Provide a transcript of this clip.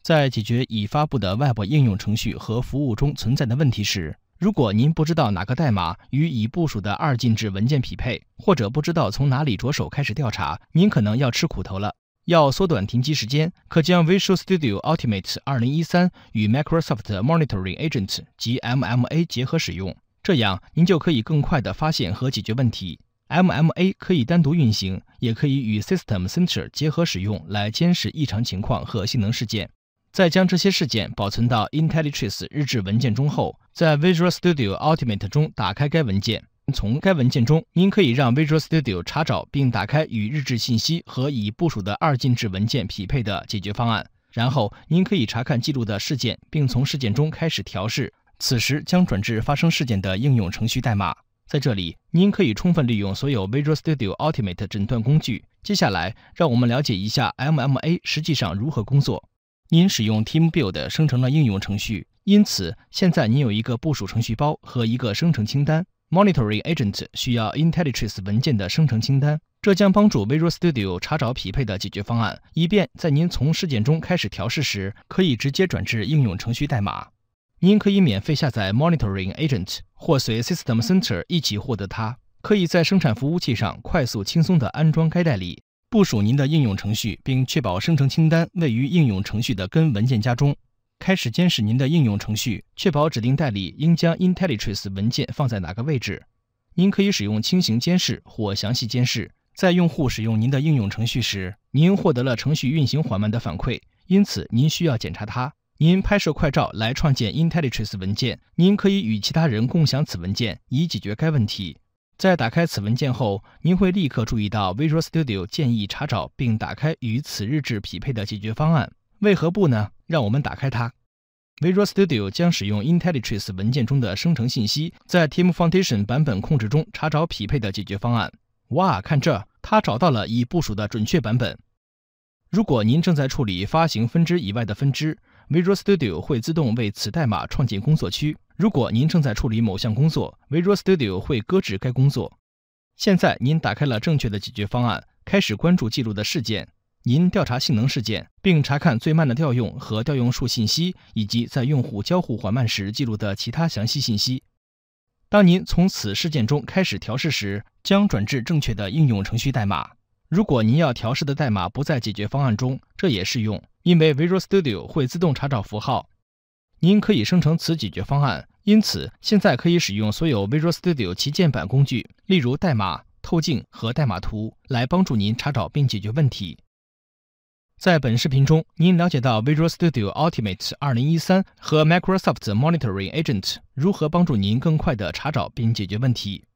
在解决已发布的 Web 应用程序和服务中存在的问题时，如果您不知道哪个代码与已部署的二进制文件匹配，或者不知道从哪里着手开始调查，您可能要吃苦头了。要缩短停机时间，可将 Visual Studio Ultimate 2013与 Microsoft Monitoring Agent 及 MMA 结合使用，这样您就可以更快地发现和解决问题。MMA 可以单独运行，也可以与 System Center 结合使用来监视异常情况和性能事件。在将这些事件保存到 IntelliTrace 日志文件中后，在 Visual Studio Ultimate 中打开该文件。从该文件中，您可以让 Visual Studio 查找并打开与日志信息和已部署的二进制文件匹配的解决方案。然后，您可以查看记录的事件，并从事件中开始调试，此时将转至发生事件的应用程序代码。在这里，您可以充分利用所有 Visual Studio Ultimate 诊断工具。接下来，让我们了解一下 MMA 实际上如何工作。您使用 TeamBuild 生成了应用程序，因此现在您有一个部署程序包和一个生成清单。Monitoring Agent 需要 IntelliTrace 文件的生成清单，这将帮助 Visual Studio 查找匹配的解决方案，以便在您从事件中开始调试时，可以直接转至应用程序代码。您可以免费下载 Monitoring Agent， 或随 System Center 一起获得它，可以在生产服务器上快速轻松地安装该代理，部署您的应用程序，并确保生成清单位于应用程序的根文件夹中。开始监视您的应用程序，确保指定代理应将 IntelliTrace 文件放在哪个位置。您可以使用轻型监视或详细监视。在用户使用您的应用程序时，您获得了程序运行缓慢的反馈，因此您需要检查它。您拍摄快照来创建 IntelliTrace 文件，您可以与其他人共享此文件，以解决该问题。在打开此文件后，您会立刻注意到 Visual Studio 建议查找并打开与此日志匹配的解决方案。为何不呢？让我们打开它。Visual Studio 将使用 IntelliTrace 文件中的生成信息，在 Team Foundation 版本控制中查找匹配的解决方案。哇，看这，它找到了已部署的准确版本。如果您正在处理发行分支以外的分支， Visual Studio 会自动为此代码创建工作区。如果您正在处理某项工作， Visual Studio 会搁置该工作。现在您打开了正确的解决方案，开始关注记录的事件。您调查性能事件，并查看最慢的调用和调用数信息，以及在用户交互缓慢时记录的其他详细信息。当您从此事件中开始调试时，将转至正确的应用程序代码。如果您要调试的代码不在解决方案中，这也适用，因为 Visual Studio 会自动查找符号。您可以生成此解决方案，因此现在可以使用所有 Visual Studio 旗舰版工具，例如代码、透镜和代码图，来帮助您查找并解决问题。在本视频中，您了解到 Visual Studio Ultimate 2013和 Microsoft Monitoring Agent 如何帮助您更快地查找并解决问题。